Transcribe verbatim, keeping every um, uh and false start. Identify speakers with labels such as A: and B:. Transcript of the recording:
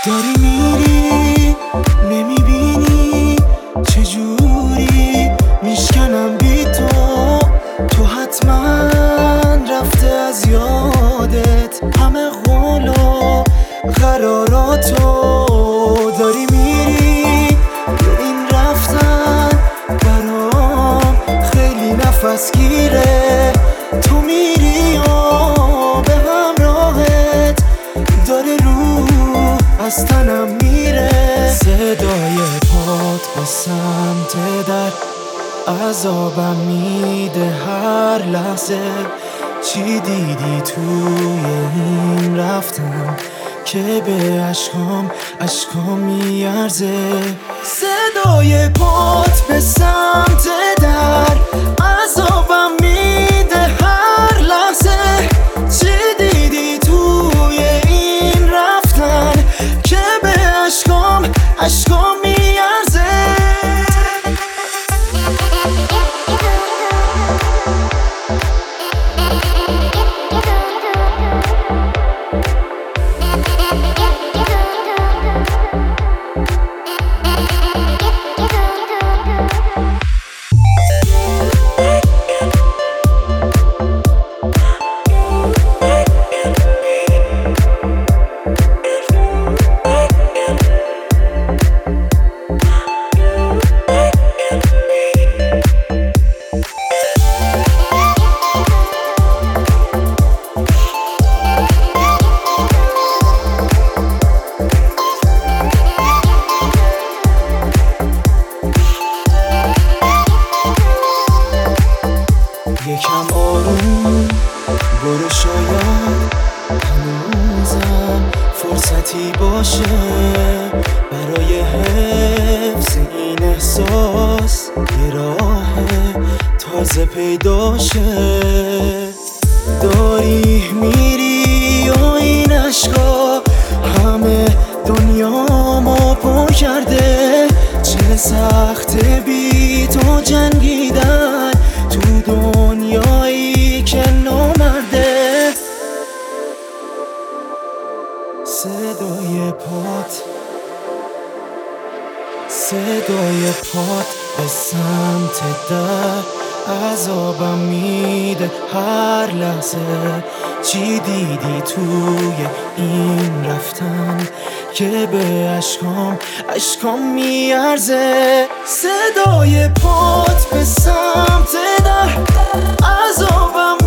A: داری میری نمیبینی چجوری میشکنم بی تو. تو حتما رفته از یادت همه قول و قراراتو. داری میری به این رفتن برام خیلی نفس گیره. تو میری و به همراهت داره روح از تنم میره. صدای پات به سمت در عذابم میده هر لحظه. چی دیدی توی این رفتن که به عشقام عشقام میارزه. صدای پات به سمت در عذابم میده هر لحظه. چی دیدی توی این رفتن که به عشقام عشقام میارزه. یکم آروم برو، شاید هنوزم فرصتی باشه برای حفظ این احساس. یه راه تازه پیدا شه. داری میری و این عشقا همه دنیامو پر کرده. چه سخته بی تو جنگیدن تو دنیایی که نامرده. صدای پات صدای پات به سمت در عذابم میده هر لحظه. چی دیدی توی این رفتن که به عشقام عشقام میارزه. صدای پات به سمت در عذابم